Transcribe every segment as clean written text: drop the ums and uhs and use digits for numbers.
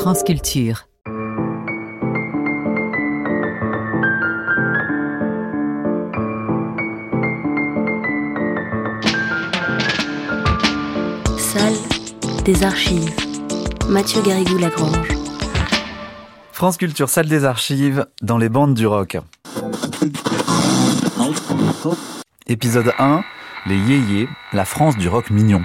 France Culture. Salle des archives. Mathieu Garrigou-Lagrange. France Culture, salle des archives, dans les bandes du rock. Épisode 1, les yéyés, la France du rock mignon.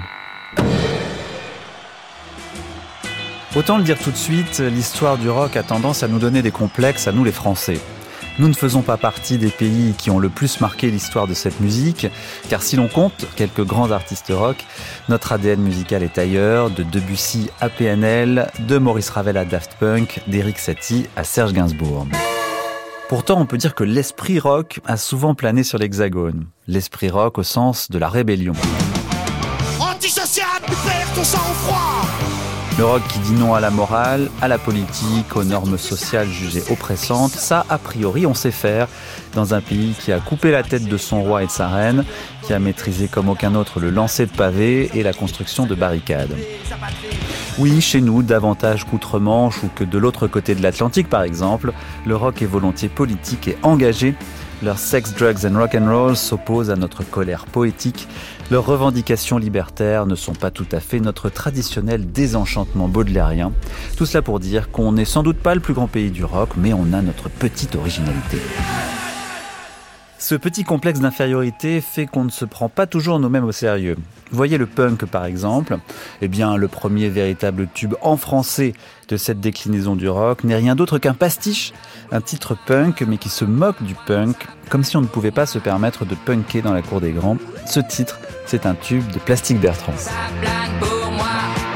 Autant le dire tout de suite, l'histoire du rock a tendance à nous donner des complexes à nous les Français. Nous ne faisons pas partie des pays qui ont le plus marqué l'histoire de cette musique, car si l'on compte quelques grands artistes rock, notre ADN musical est ailleurs, de Debussy à PNL, de Maurice Ravel à Daft Punk, d'Eric Satie à Serge Gainsbourg. Pourtant, on peut dire que l'esprit rock a souvent plané sur l'Hexagone. L'esprit rock au sens de la rébellion. Antisocial, tu perds ton sang-froid. Le rock qui dit non à la morale, à la politique, aux normes sociales jugées oppressantes, ça, a priori, on sait faire dans un pays qui a coupé la tête de son roi et de sa reine, qui a maîtrisé comme aucun autre le lancer de pavés et la construction de barricades. Oui, chez nous, davantage qu'outre-Manche ou que de l'autre côté de l'Atlantique, par exemple, le rock est volontiers politique et engagé. Leurs sex, drugs and rock'n'roll s'opposent à notre colère poétique. Leurs revendications libertaires ne sont pas tout à fait notre traditionnel désenchantement baudelairien. Tout cela pour dire qu'on n'est sans doute pas le plus grand pays du rock, mais on a notre petite originalité. Ce petit complexe d'infériorité fait qu'on ne se prend pas toujours nous-mêmes au sérieux. Voyez le punk par exemple. Eh bien, le premier véritable tube en français de cette déclinaison du rock n'est rien d'autre qu'un pastiche, un titre punk mais qui se moque du punk, comme si on ne pouvait pas se permettre de punker dans la cour des grands. Ce titre, c'est un tube de Plastic Bertrand. Ça plane pour moi.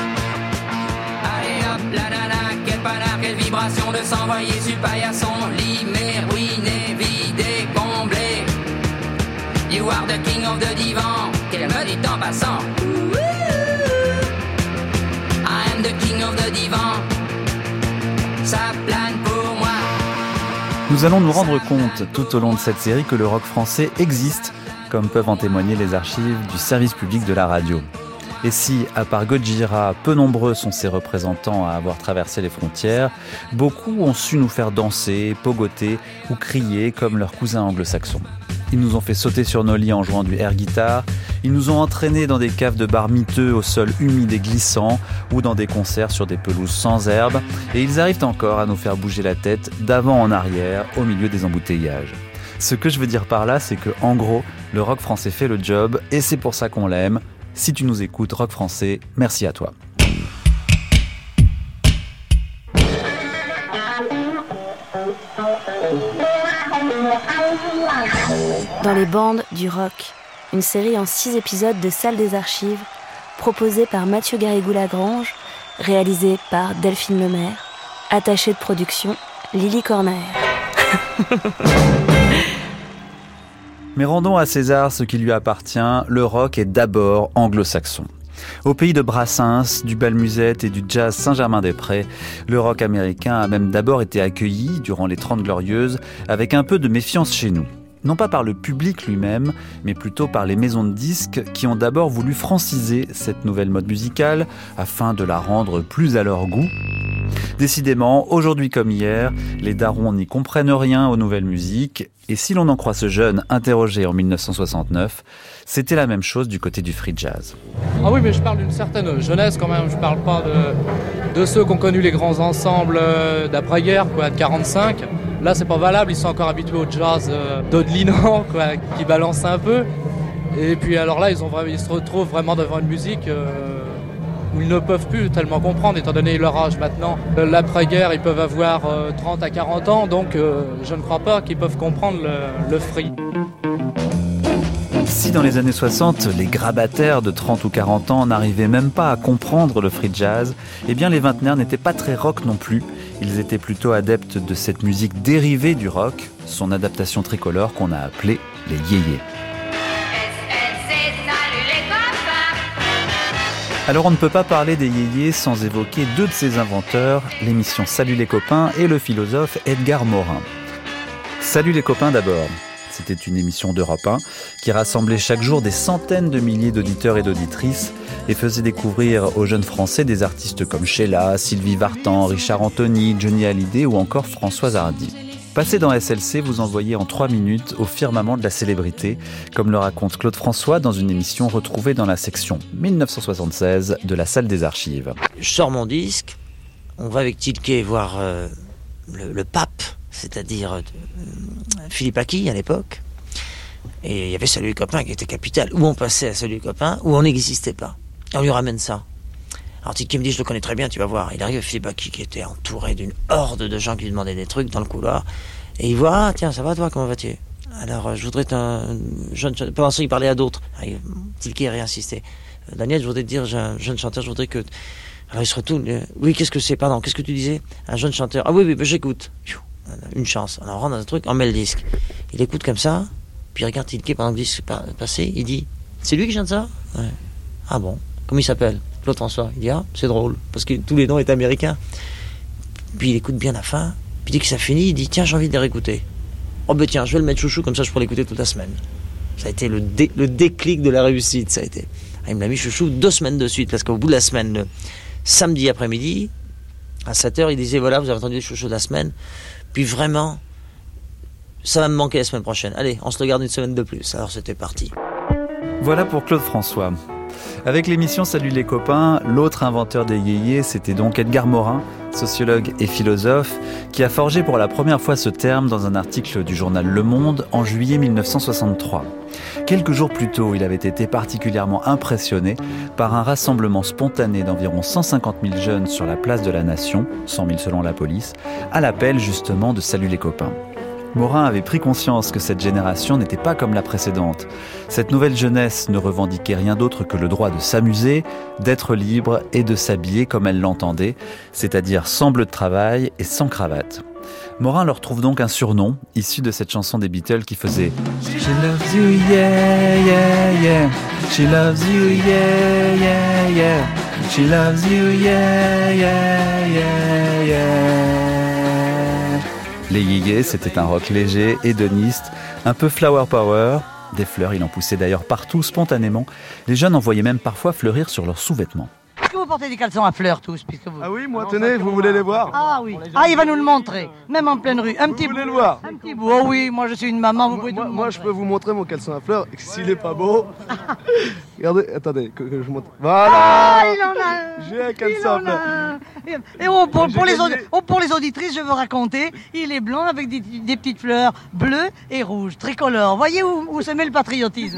Allez hop, la nana, quel panard, quelle vibration de s'envoyer sur paillasson, limé, ruiné, vidé, comblé. You are the king of the divan, qu'elle me dit en passant. I am the king of the divan. Ça plane pour moi. Nous allons nous rendre compte tout au long de cette série que le rock français existe, comme peuvent en témoigner les archives du service public de la radio. Et si, à part Gojira, peu nombreux sont ces représentants à avoir traversé les frontières, beaucoup ont su nous faire danser, pogoter ou crier comme leurs cousins anglo-saxons. Ils nous ont fait sauter sur nos lits en jouant du air guitar, ils nous ont entraînés dans des caves de bars miteux au sol humide et glissant, ou dans des concerts sur des pelouses sans herbe, et ils arrivent encore à nous faire bouger la tête d'avant en arrière au milieu des embouteillages. Ce que je veux dire par là, c'est que, en gros, le rock français fait le job, et c'est pour ça qu'on l'aime. Si tu nous écoutes, rock français, merci à toi. Dans les bandes du rock, une série en 6 épisodes de Salle des archives, proposée par Mathieu Garrigou-Lagrange, réalisée par Delphine Lemaire, attachée de production Lily Corner. Mais rendons à César ce qui lui appartient, le rock est d'abord anglo-saxon. Au pays de Brassens, du bal musette et du jazz Saint-Germain-des-Prés, le rock américain a même d'abord été accueilli, durant les 30 Glorieuses, avec un peu de méfiance chez nous. Non pas par le public lui-même, mais plutôt par les maisons de disques qui ont d'abord voulu franciser cette nouvelle mode musicale afin de la rendre plus à leur goût. Décidément, aujourd'hui comme hier, les darons n'y comprennent rien aux nouvelles musiques, et si l'on en croit ce jeune interrogé en 1969, c'était la même chose du côté du free jazz. Ah oui, mais je parle d'une certaine jeunesse quand même, je parle pas de ceux qui ont connu les grands ensembles d'après-guerre, quoi, de 45. Là, c'est pas valable, ils sont encore habitués au jazz d'Audelinant, quoi, qui balance un peu. Et puis alors là, ils se retrouvent vraiment devant une musique où ils ne peuvent plus tellement comprendre, étant donné leur âge maintenant. L'après-guerre, ils peuvent avoir 30 à 40 ans, donc je ne crois pas qu'ils peuvent comprendre le free. Si dans les années 60, les grabataires de 30 ou 40 ans n'arrivaient même pas à comprendre le free jazz, eh bien les vingtenaires n'étaient pas très rock non plus. Ils étaient plutôt adeptes de cette musique dérivée du rock, son adaptation tricolore qu'on a appelée les yéyés. Alors on ne peut pas parler des yéyés sans évoquer deux de ses inventeurs, l'émission Salut les copains et le philosophe Edgar Morin. Salut les copains d'abord. C'était une émission d'Europe 1 qui rassemblait chaque jour des centaines de milliers d'auditeurs et d'auditrices et faisait découvrir aux jeunes Français des artistes comme Sheila, Sylvie Vartan, Richard Anthony, Johnny Hallyday ou encore Françoise Hardy. Passez dans SLC, vous envoyez en 3 minutes au firmament de la célébrité, comme le raconte Claude François dans une émission retrouvée dans la section 1976 de la Salle des Archives. Je sors mon disque, on va avec Tilquet voir le pape, c'est-à-dire Philippe Aki à l'époque, et il y avait Salut les copains qui était capital, où on passait à Salut les copains, où on n'existait pas. Et on lui ramène ça. Alors Tilquet me dit, je le connais très bien, tu vas voir. Il arrive à Philippe Aki qui était entouré d'une horde de gens qui lui demandaient des trucs dans le couloir. Et il voit, ah tiens, ça va toi, comment vas-tu? Alors je voudrais un jeune chanteur, pendant ça il parlait à d'autres. Tilquet a réinsisté. Daniel, je voudrais te dire, j'ai un jeune chanteur, je voudrais que... Alors il se retourne, oui, qu'est-ce que c'est, pardon, qu'est-ce que tu disais? Un jeune chanteur, ah oui, j'écoute. Une chance, alors on rentre dans un truc, on met le disque. Il écoute comme ça, puis il regarde Tilquet pendant que le disque est passé, il dit, c'est lui qui chante ça? Ouais. Ah bon, comment il s'appelle? Claude François. Il dit, ah, c'est drôle, parce que tous les noms étaient américains. Puis il écoute bien la fin, puis dès que ça finit, il dit, tiens, j'ai envie de les réécouter. Oh ben tiens, je vais le mettre chouchou, comme ça je pourrais l'écouter toute la semaine. Ça a été le déclic de la réussite, ça a été. Ah, il me l'a mis chouchou 2 semaines de suite, parce qu'au bout de la semaine, le samedi après-midi, à 7h, il disait, voilà, vous avez entendu le chouchou de la semaine, puis vraiment, ça va me manquer la semaine prochaine. Allez, on se le garde une semaine de plus. Alors c'était parti. Voilà pour Claude François. Avec l'émission Salut les copains, l'autre inventeur des yéyés, c'était donc Edgar Morin, sociologue et philosophe, qui a forgé pour la première fois ce terme dans un article du journal Le Monde en juillet 1963. Quelques jours plus tôt, il avait été particulièrement impressionné par un rassemblement spontané d'environ 150 000 jeunes sur la place de la Nation, 100 000 selon la police, à l'appel justement de Salut les copains. Morin avait pris conscience que cette génération n'était pas comme la précédente. Cette nouvelle jeunesse ne revendiquait rien d'autre que le droit de s'amuser, d'être libre et de s'habiller comme elle l'entendait, c'est-à-dire sans bleu de travail et sans cravate. Morin leur trouve donc un surnom, issu de cette chanson des Beatles qui faisait « She loves you, yeah, yeah, yeah. She loves you, yeah, yeah, yeah. She loves you, yeah, yeah, yeah, yeah. » Les yéyés, c'était un rock léger, hédoniste, un peu flower power. Des fleurs, il en poussait d'ailleurs partout, spontanément. Les jeunes en voyaient même parfois fleurir sur leurs sous-vêtements. Est-ce que vous portez des caleçons à fleurs tous puisque vous... Ah oui, moi, tenez, vous voulez les voir? Ah oui. Ah, il va nous le montrer. Même en pleine rue. Un petit Vous voulez le voir? Un petit bout. Oh oui, moi je suis une maman, vous pouvez tout Moi, je peux vous montrer mon caleçon à fleurs. S'il est pas beau... Regardez, attendez, que je montre. Voilà! Ah, il en a. J'ai un caleçon à fleurs. Et pour les auditrices, je veux raconter, il est blanc avec des petites fleurs bleues et rouges, tricolores. Voyez où se met le patriotisme.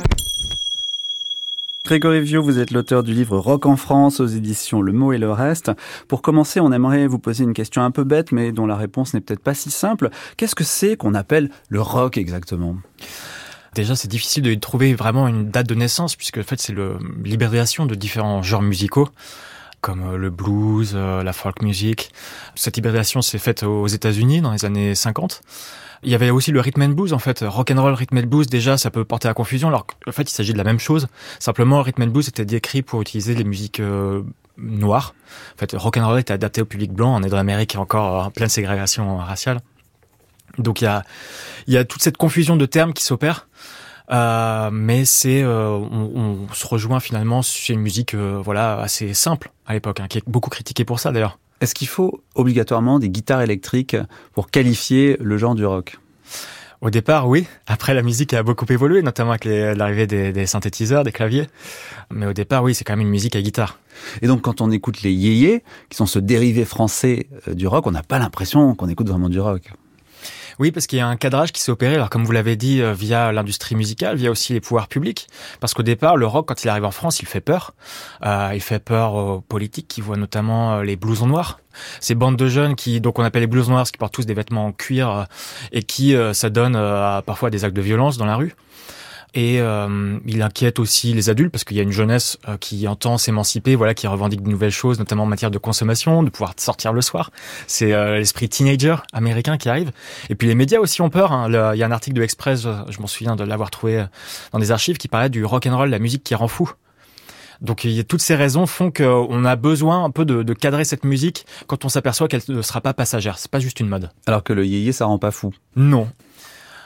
Grégory Viau, vous êtes l'auteur du livre Rock en France aux éditions Le Mot et le Reste. Pour commencer, on aimerait vous poser une question un peu bête, mais dont la réponse n'est peut-être pas si simple. Qu'est-ce que c'est qu'on appelle le rock exactement ? Déjà, c'est difficile de trouver vraiment une date de naissance, puisque en fait, c'est l'hybridation de différents genres musicaux, comme le blues, la folk music. Cette hybridation s'est faite aux États-Unis dans les années 50. Il y avait aussi le rhythm and blues, en fait. Rock and roll, rhythm and blues, déjà, ça peut porter à confusion, alors qu'en fait, il s'agit de la même chose. Simplement, rhythm and blues était décrit pour utiliser les musiques noires. En fait, rock and roll était adapté au public blanc. On est dans l'Amérique encore en pleine ségrégation raciale. Donc, il y a toute cette confusion de termes qui s'opère. Mais on se rejoint finalement sur une musique, assez simple à l'époque, qui est beaucoup critiquée pour ça, d'ailleurs. Est-ce qu'il faut obligatoirement des guitares électriques pour qualifier le genre du rock ? Au départ, oui. Après, la musique a beaucoup évolué, notamment avec l'arrivée des synthétiseurs, des claviers. Mais au départ, oui, c'est quand même une musique à guitare. Et donc, quand on écoute les yéyés, qui sont ce dérivé français du rock, on n'a pas l'impression qu'on écoute vraiment du rock. Oui, parce qu'il y a un cadrage qui s'est opéré, alors comme vous l'avez dit, via l'industrie musicale, via aussi les pouvoirs publics. Parce qu'au départ, le rock, quand il arrive en France, il fait peur. Il fait peur aux politiques qui voient notamment les blousons noirs. Ces bandes de jeunes donc on appelle les blousons noirs, qui portent tous des vêtements en cuir et qui s'adonnent parfois à des actes de violence dans la rue. Et il inquiète aussi les adultes parce qu'il y a une jeunesse qui entend s'émanciper, qui revendique de nouvelles choses, notamment en matière de consommation, de pouvoir sortir le soir. C'est l'esprit teenager américain qui arrive. Et puis les médias aussi ont peur. Il y a un article de l'Express, je m'en souviens de l'avoir trouvé dans des archives, qui parlait du rock and roll, la musique qui rend fou. Donc toutes ces raisons font qu'on a besoin un peu de cadrer cette musique quand on s'aperçoit qu'elle ne sera pas passagère. C'est pas juste une mode. Alors que le yéyé, ça rend pas fou. Non.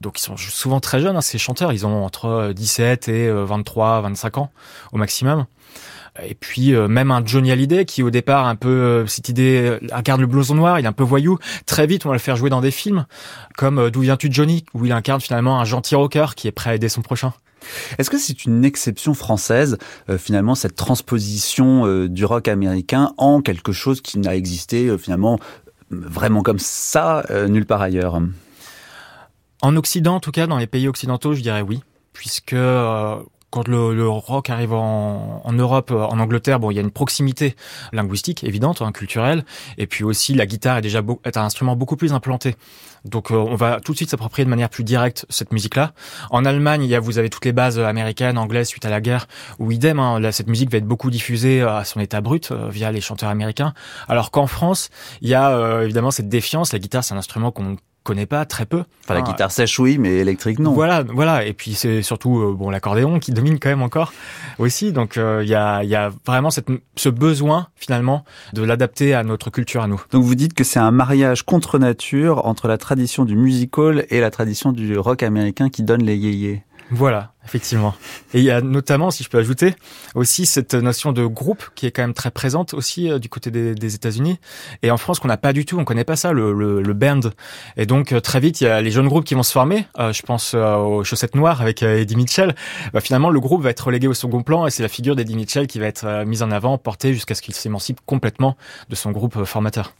Donc ils sont souvent très jeunes, ces chanteurs, ils ont entre 17 et 23, 25 ans au maximum. Et puis même un Johnny Hallyday qui au départ un peu cette idée incarne le blouson noir, il est un peu voyou. Très vite on va le faire jouer dans des films comme D'où viens-tu Johnny, où il incarne finalement un gentil rocker qui est prêt à aider son prochain. Est-ce que c'est une exception française, finalement, cette transposition du rock américain en quelque chose qui n'a existé finalement vraiment comme ça nulle part ailleurs? En Occident, en tout cas, dans les pays occidentaux, je dirais oui, puisque quand le rock arrive en Europe, en Angleterre, bon, il y a une proximité linguistique évidente, culturelle, et puis aussi la guitare est un instrument beaucoup plus implanté. Donc on va tout de suite s'approprier de manière plus directe cette musique-là. En Allemagne, vous avez toutes les bases américaines, anglaises suite à la guerre, où idem, cette musique va être beaucoup diffusée à son état brut via les chanteurs américains. Alors qu'en France, il y a évidemment cette défiance. La guitare, c'est un instrument qu'on connaît pas très peu. Enfin, la guitare sèche oui, mais électrique non. Voilà. Et puis c'est surtout l'accordéon qui domine quand même encore aussi. Donc il y a vraiment ce besoin finalement de l'adapter à notre culture à nous. Donc vous dites que c'est un mariage contre nature entre la tradition du music hall et la tradition du rock américain qui donne les yéyés. Voilà, effectivement. Et il y a notamment, si je peux ajouter, aussi cette notion de groupe qui est quand même très présente aussi du côté des États-Unis. Et en France, qu'on n'a pas du tout, on connaît pas ça, le band. Et donc très vite, il y a les jeunes groupes qui vont se former. Je pense aux Chaussettes Noires avec Eddie Mitchell. Finalement, le groupe va être relégué au second plan et c'est la figure d'Eddie Mitchell qui va être mise en avant, portée jusqu'à ce qu'il s'émancipe complètement de son groupe formateur.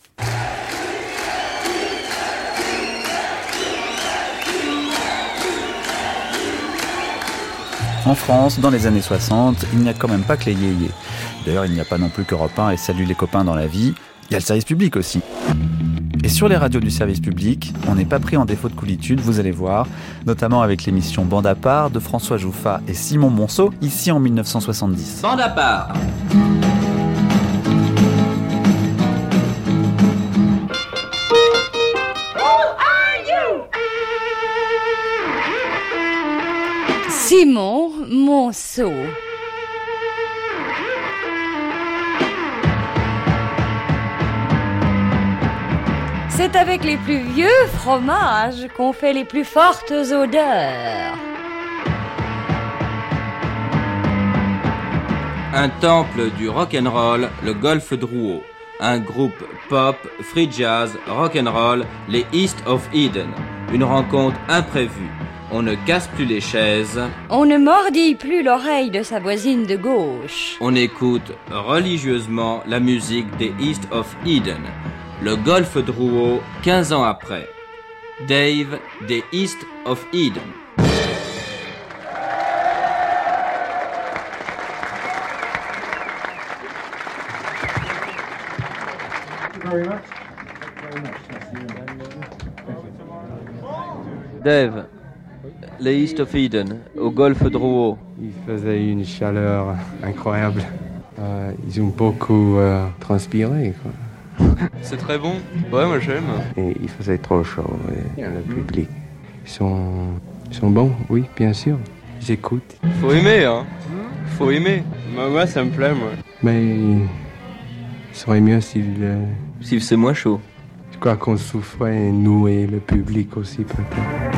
En France, dans les années 60, il n'y a quand même pas que les yéyés. D'ailleurs, il n'y a pas non plus qu'Europe 1 et Salut les copains dans la vie. Il y a le service public aussi. Et sur les radios du service public, on n'est pas pris en défaut de coolitude, vous allez voir, notamment avec l'émission Bande à part de François Jouffat et Simon Monceau, ici en 1970. Bande à part. Simon Monceau. C'est avec les plus vieux fromages qu'on fait les plus fortes odeurs. Un temple du rock'n'roll, le Golf Drouot. Un groupe pop, free jazz, rock'n'roll, les East of Eden. Une rencontre imprévue. On ne casse plus les chaises. On ne mordille plus l'oreille de sa voisine de gauche. On écoute religieusement la musique des East of Eden. Le Golf Drouot, 15 ans après. Dave des East of Eden. Dave, les East of Eden, au Golf Drouot. Il faisait une chaleur incroyable. Ils ont beaucoup transpiré, quoi. C'est très bon. Ouais, moi j'aime. Et il faisait trop chaud. Et le public. Ils sont bons, oui, bien sûr. J'écoute. Faut aimer, hein. Faut aimer. Moi, ça me plaît, moi. Mais il serait mieux s'il faisait moins chaud. Je crois qu'on souffrait, nous et le public aussi, peut-être.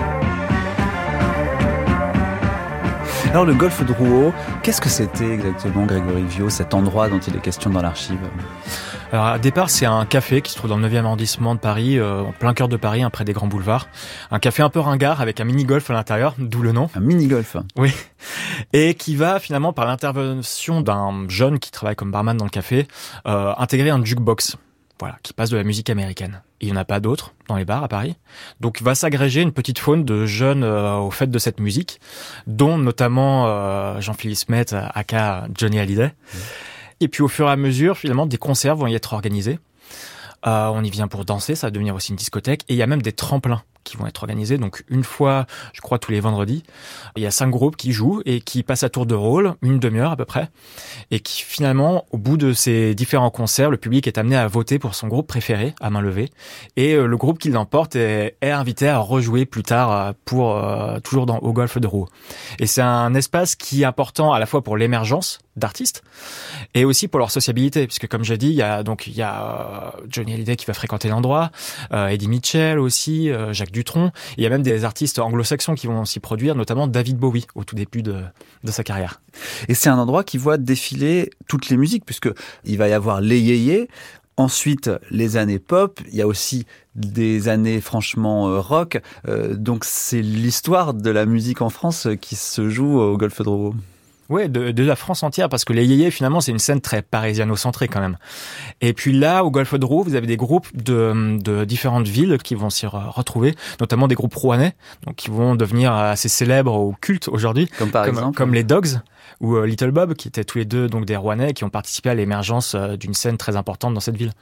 Alors le Golf Drouot, qu'est-ce que c'était exactement, Grégory Viau, cet endroit dont il est question dans l'archive? Alors, au départ, c'est un café qui se trouve dans le 9e arrondissement de Paris, en plein cœur de Paris, près des grands boulevards. Un café un peu ringard avec un mini-golf à l'intérieur, d'où le nom. Un mini-golf? Oui. Et qui va finalement, par l'intervention d'un jeune qui travaille comme barman dans le café, intégrer un jukebox. Voilà, qui passe de la musique américaine. Il n'y en a pas d'autres dans les bars à Paris. Donc va s'agréger une petite faune de jeunes au fait de cette musique, dont notamment Jean-Philippe Smet, aka Johnny Hallyday. Et puis au fur et à mesure, finalement, des concerts vont y être organisés. On y vient pour danser, ça va devenir aussi une discothèque. Et il y a même des tremplins qui vont être organisés. Donc une fois, je crois tous les vendredis, il y a 5 groupes qui jouent et qui passent à tour de rôle, une demi-heure à peu près. Et qui finalement, au bout de ces différents concerts, le public est amené à voter pour son groupe préféré, à main levée. Et le groupe qui l'emporte est invité à rejouer plus tard toujours au Golf Drouot. Et c'est un espace qui est important à la fois pour l'émergence d'artistes, et aussi pour leur sociabilité, puisque comme j'ai dit, il y a Johnny Hallyday qui va fréquenter l'endroit, Eddie Mitchell aussi, Jacques Dutronc. Il y a même des artistes anglo-saxons qui vont s'y produire, notamment David Bowie au tout début de sa carrière. Et c'est un endroit qui voit défiler toutes les musiques, puisque il va y avoir les yéyés. Ensuite, les années pop, il y a aussi des années franchement rock. Donc c'est l'histoire de la musique en France qui se joue au Golfe de Rouault. Ouais, de la France entière, parce que les yéyés, finalement, c'est une scène très parisiano-centrée quand même. Et puis là, au Golfe de Rouault, vous avez des groupes de différentes villes qui vont s'y retrouver, notamment des groupes rouennais, donc qui vont devenir assez célèbres ou cultes aujourd'hui, comme les Dogs ou Little Bob, qui étaient tous les deux donc des Rouennais qui ont participé à l'émergence d'une scène très importante dans cette ville.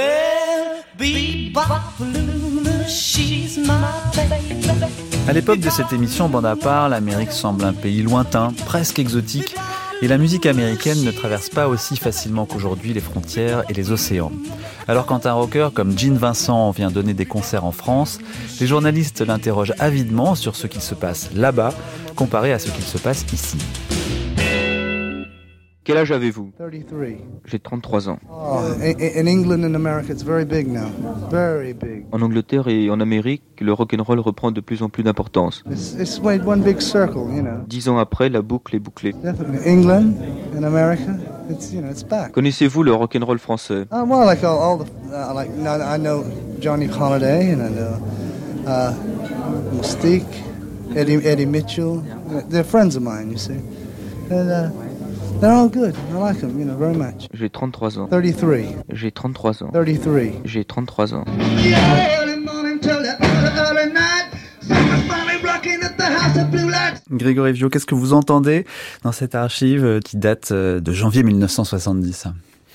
À l'époque de cette émission Bande à part, l'Amérique semble un pays lointain, presque exotique, et la musique américaine ne traverse pas aussi facilement qu'aujourd'hui les frontières et les océans. Alors quand un rocker comme Gene Vincent vient donner des concerts en France, les journalistes l'interrogent avidement sur ce qui se passe là-bas, comparé à ce qu'il se passe ici. Quel âge avez-vous? 33. J'ai 33 ans. Oh, in England and America, it's very big now. Very big. En Angleterre et en Amérique, le rock'n'roll reprend de plus en plus d'importance. It's made one big circle, you know. 10 ans après, la boucle est bouclée. Definitely. England and America, it's back. Connaissez-vous le rock'n'roll français? Well, like all the, I know Johnny Holiday and I know Mystique, Eddie Mitchell. They're friends of mine, you see. And, they're all good. I like them, you know, very much. J'ai 33 ans. 33. J'ai 33 ans. 33. J'ai 33 ans. Grégory Viau, qu'est-ce que vous entendez dans cette archive qui date de janvier 1970 ?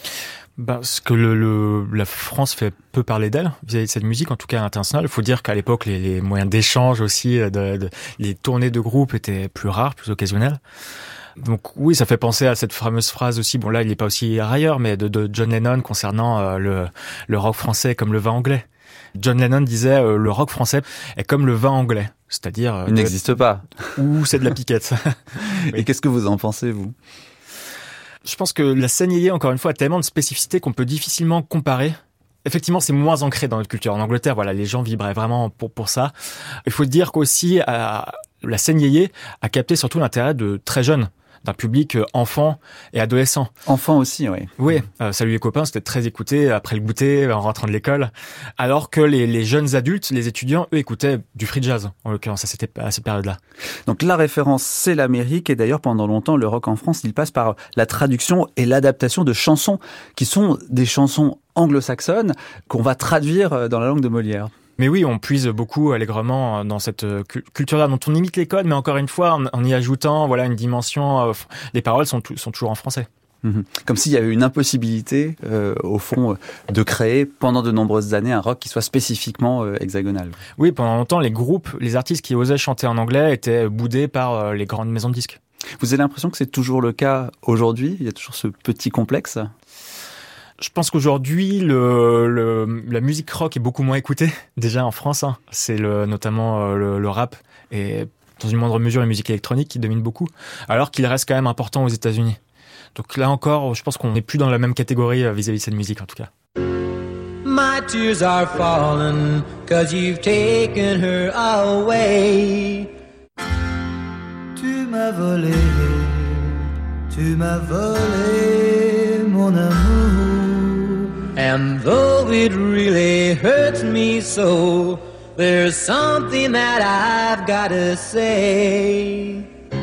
Ce que la France fait peu parler d'elle vis-à-vis de cette musique, en tout cas internationale. Il faut dire qu'à l'époque, les moyens d'échange aussi, les tournées de groupe étaient plus rares, plus occasionnelles. Donc oui, ça fait penser à cette fameuse phrase aussi, bon là il n'est pas aussi railleur, mais de John Lennon concernant le rock français comme le vin anglais. John Lennon disait le rock français est comme le vin anglais, c'est-à-dire... Il n'existe pas. Ou c'est de la piquette. Et qu'est-ce que vous en pensez, vous ? Je pense que la scène yéyé, encore une fois, a tellement de spécificités qu'on peut difficilement comparer. Effectivement, c'est moins ancré dans notre culture. En Angleterre, voilà, les gens vibraient vraiment pour ça. Il faut dire qu'aussi, la scène yéyé a capté surtout l'intérêt de très jeunes, d'un public enfant et adolescent. Enfant aussi, oui. Oui, Salut les copains, c'était très écouté après le goûter, en rentrant de l'école. Alors que les jeunes adultes, les étudiants, eux, écoutaient du free jazz, en l'occurrence, à cette période-là. Donc la référence, c'est l'Amérique. Et d'ailleurs, pendant longtemps, le rock en France, il passe par la traduction et l'adaptation de chansons qui sont des chansons anglo-saxonnes qu'on va traduire dans la langue de Molière. Mais oui, on puise beaucoup allègrement dans cette culture-là dont on imite les codes, mais encore une fois, en y ajoutant voilà une dimension. Les paroles sont toujours en français. Comme s'il y avait une impossibilité, au fond, de créer pendant de nombreuses années un rock qui soit spécifiquement hexagonal. Oui, pendant longtemps, les groupes, les artistes qui osaient chanter en anglais étaient boudés par les grandes maisons de disques. Vous avez l'impression que c'est toujours le cas aujourd'hui ? Il y a toujours ce petit complexe ? Je pense qu'aujourd'hui, la musique rock est beaucoup moins écoutée, déjà en France. Hein. C'est notamment le rap et dans une moindre mesure la musique électronique qui domine beaucoup, alors qu'il reste quand même important aux États-Unis. Donc là encore, je pense qu'on n'est plus dans la même catégorie vis-à-vis de cette musique en tout cas. My tears are falling 'cause you've taken her away. Tu m'as volé mon amour. And though it really hurts me so, there's something that I've gotta say.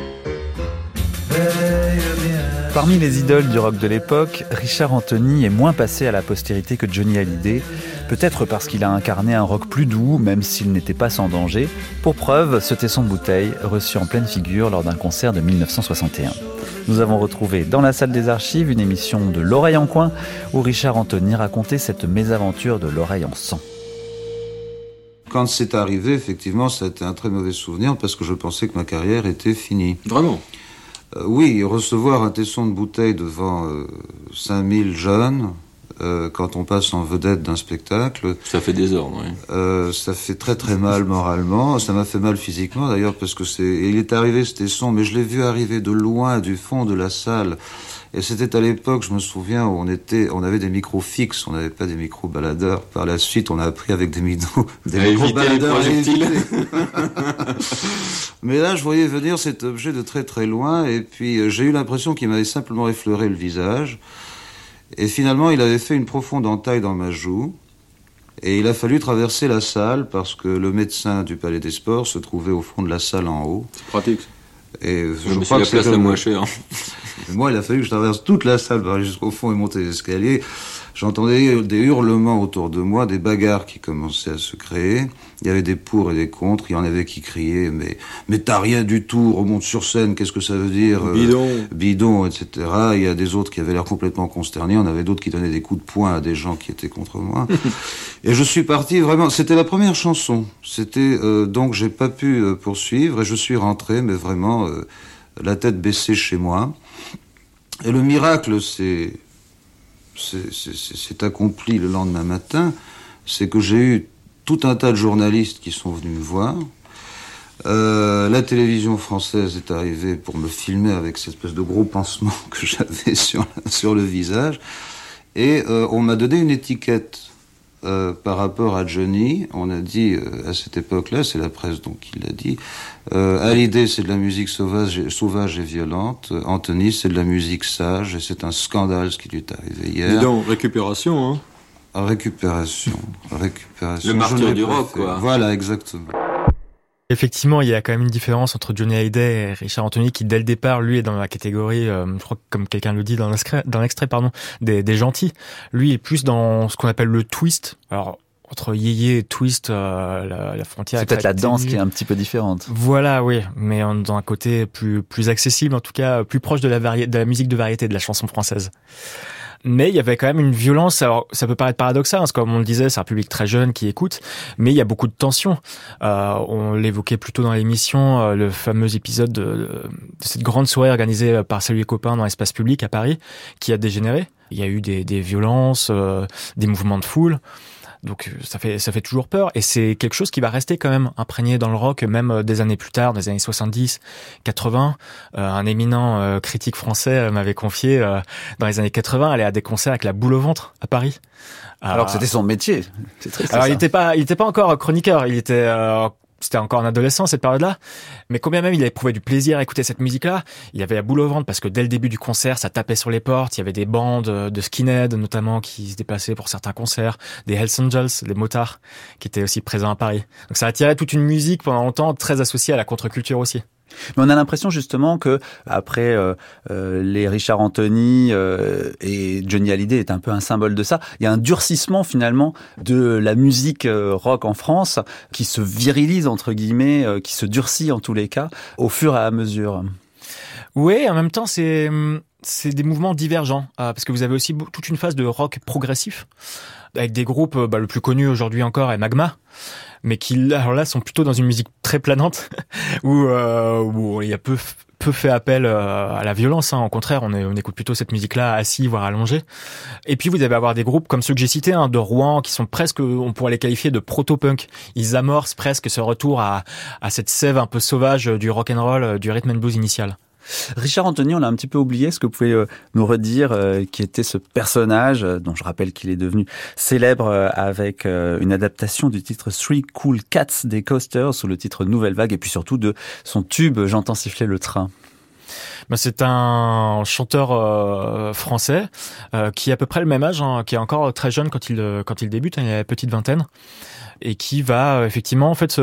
Parmi les idoles du rock de l'époque, Richard Anthony est moins passé à la postérité que Johnny Hallyday, peut-être parce qu'il a incarné un rock plus doux, même s'il n'était pas sans danger. Pour preuve, ce tesson de bouteille, reçu en pleine figure lors d'un concert de 1961. Nous avons retrouvé dans la salle des archives une émission de L'Oreille en coin, où Richard Anthony racontait cette mésaventure de l'oreille en sang. Quand c'est arrivé, effectivement, ça a été un très mauvais souvenir, parce que je pensais que ma carrière était finie. Vraiment ? Oui, recevoir un tesson de bouteille devant 5000 jeunes, quand on passe en vedette d'un spectacle. Ça fait désordre, oui. Ça fait très très mal moralement. Ça m'a fait mal physiquement d'ailleurs parce que il est arrivé, c'était son, mais je l'ai vu arriver de loin, du fond de la salle. Et c'était à l'époque, je me souviens, où on avait des micros fixes, on n'avait pas des micros baladeurs. Par la suite, on a appris avec des micros baladeurs à éviter. Mais là, je voyais venir cet objet de très très loin, et puis j'ai eu l'impression qu'il m'avait simplement effleuré le visage. Et finalement, il avait fait une profonde entaille dans ma joue. Et il a fallu traverser la salle parce que le médecin du Palais des Sports se trouvait au fond de la salle en haut. C'est pratique. Et je crois que c'est la place la moins chère. Moi, il a fallu que je traverse toute la salle pour aller jusqu'au fond et monter les escaliers. J'entendais des hurlements autour de moi, des bagarres qui commençaient à se créer. Il y avait des pour et des contre. Il y en avait qui criaient « Mais t'as rien du tout, remonte sur scène, qu'est-ce que ça veut dire ?» Bidon, etc. Il y a des autres qui avaient l'air complètement consternés. On avait d'autres qui donnaient des coups de poing à des gens qui étaient contre moi. Et je suis parti vraiment... C'était la première chanson. C'était donc j'ai pas pu poursuivre et je suis rentré, mais vraiment la tête baissée chez moi. Et le miracle, c'est accompli le lendemain matin, c'est que j'ai eu tout un tas de journalistes qui sont venus me voir. La télévision française est arrivée pour me filmer avec cette espèce de gros pansement que j'avais sur le visage. Et on m'a donné une étiquette par rapport à Johnny. On a dit, à cette époque-là, c'est la presse donc qui l'a dit, Hallyday c'est de la musique sauvage et violente, Anthony c'est de la musique sage, et c'est un scandale ce qui lui est arrivé hier. Dis donc, récupération, hein. Récupération. Le martyr du rock, quoi. Voilà, exactement. Effectivement, il y a quand même une différence entre Johnny Hallyday et Richard Anthony qui, dès le départ, lui est dans la catégorie, je crois que comme quelqu'un le dit dans l'extrait, des gentils. Lui est plus dans ce qu'on appelle le twist. Alors, entre yéyé et twist, la frontière c'est peut-être la danse qui est un petit peu différente. Voilà, oui, mais dans un côté plus accessible, en tout cas, plus proche de la musique de variété, de la chanson française. Mais il y avait quand même une violence. Alors, ça peut paraître paradoxal, hein, comme on le disait, c'est un public très jeune qui écoute, mais il y a beaucoup de tension. On l'évoquait plus tôt dans l'émission, le fameux épisode de cette grande soirée organisée par Salut les copains dans l'espace public à Paris, qui a dégénéré. Il y a eu des violences, des mouvements de foule. Donc ça fait toujours peur, et c'est quelque chose qui va rester quand même imprégné dans le rock, même des années plus tard, des années 70, 80. Un éminent critique français m'avait confié, dans les années 80, aller à des concerts avec la boule au ventre à Paris. Alors que c'était son métier. C'est triste. Alors il était pas encore chroniqueur, c'était encore un adolescent cette période-là, mais combien même il éprouvait du plaisir à écouter cette musique-là, il avait la boule au ventre parce que dès le début du concert, ça tapait sur les portes, il y avait des bandes de skinheads notamment qui se déplaçaient pour certains concerts, des Hells Angels, des motards qui étaient aussi présents à Paris. Donc ça attirait toute une musique pendant longtemps très associée à la contre-culture aussi. Mais on a l'impression justement que après les Richard Anthony et Johnny Hallyday est un peu un symbole de ça. Il y a un durcissement finalement de la musique rock en France qui se virilise entre guillemets, qui se durcit en tous les cas au fur et à mesure. Oui, en même temps c'est des mouvements divergents parce que vous avez aussi toute une phase de rock progressif avec des groupes, le plus connu aujourd'hui encore est Magma, mais qui alors là sont plutôt dans une musique très planante où il y a peu fait appel à la violence, hein. Au contraire, on écoute plutôt cette musique-là assis, voire allongé. Et puis vous allez avoir des groupes comme ceux que j'ai cités, hein, de Rouen, qui sont presque, on pourrait les qualifier de proto-punk. Ils amorcent presque ce retour à cette sève un peu sauvage du rock'n'roll, du rhythm and blues initial. Richard Anthony, on l'a un petit peu oublié. Est-ce que vous pouvez nous redire qui était ce personnage dont je rappelle qu'il est devenu célèbre avec une adaptation du titre Three Cool Cats des Coasters sous le titre Nouvelle Vague, et puis surtout de son tube J'entends siffler le train. C'est un chanteur français qui a à peu près le même âge, hein, qui est encore très jeune quand il débute, hein, il a une petite vingtaine, et qui va effectivement en fait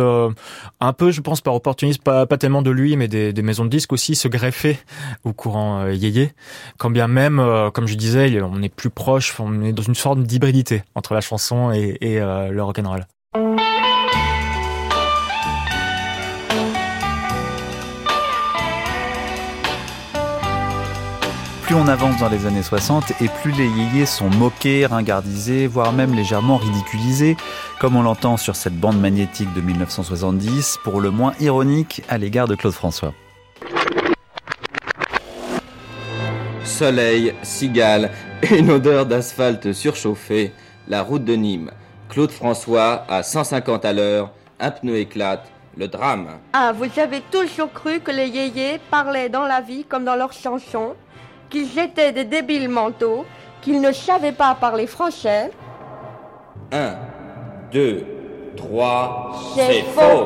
un peu, je pense, par opportunisme, pas tellement de lui, mais des maisons de disques aussi, se greffer au courant yéyé, quand bien même, comme je disais, on est plus proche, on est dans une sorte d'hybridité entre la chanson et le rock'n'roll. Plus on avance dans les années 60 et plus les yéyés sont moqués, ringardisés, voire même légèrement ridiculisés, comme on l'entend sur cette bande magnétique de 1970, pour le moins ironique à l'égard de Claude François. soleil, cigales et une odeur d'asphalte surchauffé. La route de Nîmes. Claude François à 150 à l'heure, un pneu éclate, le drame. Ah, vous avez toujours cru que les yéyés parlaient dans la vie comme dans leurs chansons, qu'ils étaient des débiles mentaux, qu'ils ne savaient pas parler français. 1, 2, 3, c'est faux.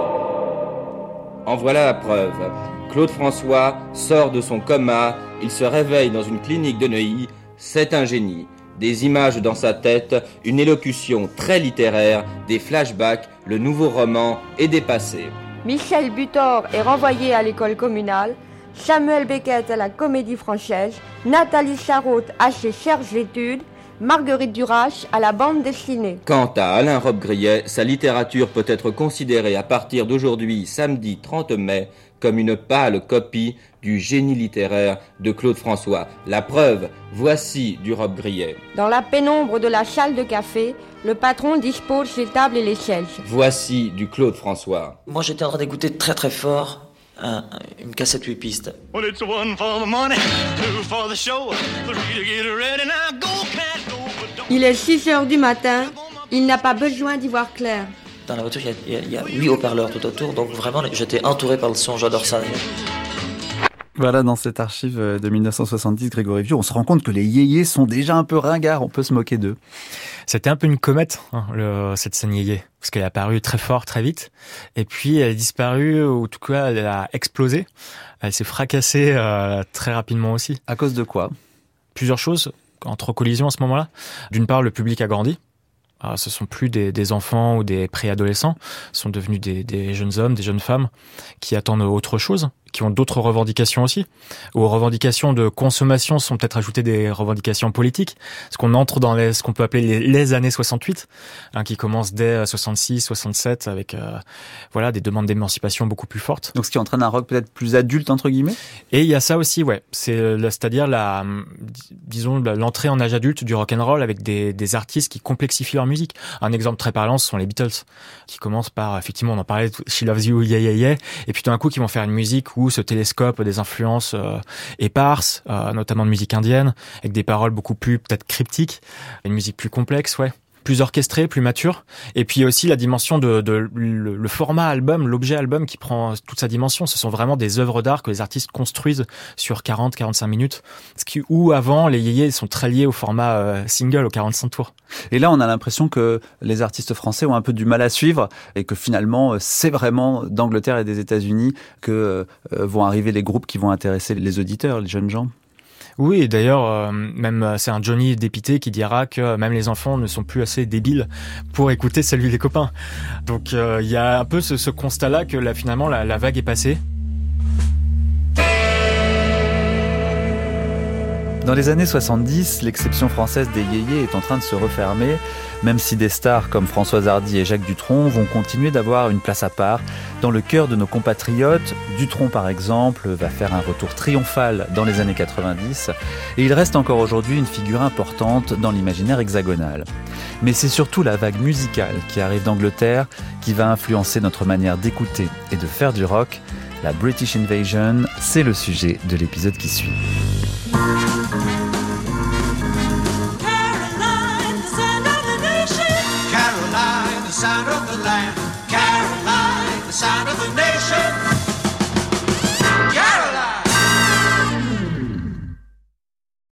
En voilà la preuve. Claude François sort de son coma, il se réveille dans une clinique de Neuilly, c'est un génie. Des images dans sa tête, une élocution très littéraire, des flashbacks, le nouveau roman est dépassé. Michel Butor est renvoyé à l'école communale, Samuel Beckett à la Comédie Française, Nathalie Sarraute à ses chères études, Marguerite Duras à la bande dessinée. Quant à Alain Robbe-Grillet, sa littérature peut être considérée à partir d'aujourd'hui, samedi 30 mai, comme une pâle copie du génie littéraire de Claude François. La preuve, voici du Robbe-Grillet. Dans la pénombre de la salle de café, le patron dispose les tables et les chaises. Voici du Claude François. Moi j'étais en train d'écouter très très fort une cassette 8 pistes. Well, it's one for the money, two for the show, three to get ready, now go, cat, go, but don't... Il est 6h du matin, il n'a pas besoin d'y voir clair. Dans la voiture, il y a 8 haut-parleurs tout autour, donc vraiment, j'étais entouré par le son, j'adore ça. Voilà, dans cette archive de 1970, Grégory Vieux, on se rend compte que les yéyés sont déjà un peu ringards, on peut se moquer d'eux. C'était un peu une comète, cette scène yéyé, parce qu'elle est apparue très fort, très vite, et puis elle est disparue, ou en tout cas, elle a explosé. Elle s'est fracassée très rapidement aussi. À cause de quoi ? Plusieurs choses entre collisions à ce moment-là. D'une part, le public a grandi. Alors, ce sont plus des enfants ou des préadolescents, ce sont devenus des jeunes hommes, des jeunes femmes qui attendent autre chose, qui ont d'autres revendications aussi. Aux revendications de consommation sont peut-être ajoutées des revendications politiques, parce qu'on entre dans ce qu'on peut appeler les années 68, qui commencent dès 66, 67, avec des demandes d'émancipation beaucoup plus fortes. Donc ce qui entraîne un rock peut-être plus adulte, entre guillemets ? Et il y a ça aussi, ouais. C'est-à-dire l'entrée en âge adulte du rock'n'roll avec des artistes qui complexifient leur musique. Un exemple très parlant, ce sont les Beatles, qui commencent par, effectivement, on en parlait, She Loves You, Yeah Yeah Yeah, et puis tout d'un coup, qui vont faire une musique où se télescope des influences éparses, notamment de musique indienne, avec des paroles beaucoup plus peut-être cryptiques, une musique plus complexe, ouais, plus orchestrée, plus mature. Et puis aussi la dimension le format album, l'objet album qui prend toute sa dimension. Ce sont vraiment des œuvres d'art que les artistes construisent sur 40-45 minutes. Où avant, les yéyés sont très liés au format single, aux 45 tours. Et là, on a l'impression que les artistes français ont un peu du mal à suivre et que finalement, c'est vraiment d'Angleterre et des États-Unis que vont arriver les groupes qui vont intéresser les auditeurs, les jeunes gens. Oui, et d'ailleurs, même c'est un Johnny dépité qui dira que même les enfants ne sont plus assez débiles pour écouter Salut les copains. Donc il y a un peu ce constat-là que finalement la vague est passée. Dans les années 70, l'exception française des yéyés est en train de se refermer, même si des stars comme Françoise Hardy et Jacques Dutronc vont continuer d'avoir une place à part dans le cœur de nos compatriotes. Dutronc, par exemple, va faire un retour triomphal dans les années 90 et il reste encore aujourd'hui une figure importante dans l'imaginaire hexagonal. Mais c'est surtout la vague musicale qui arrive d'Angleterre qui va influencer notre manière d'écouter et de faire du rock. La British Invasion, c'est le sujet de l'épisode qui suit. Caroline, the sound of the land. Caroline, the sound of the nation.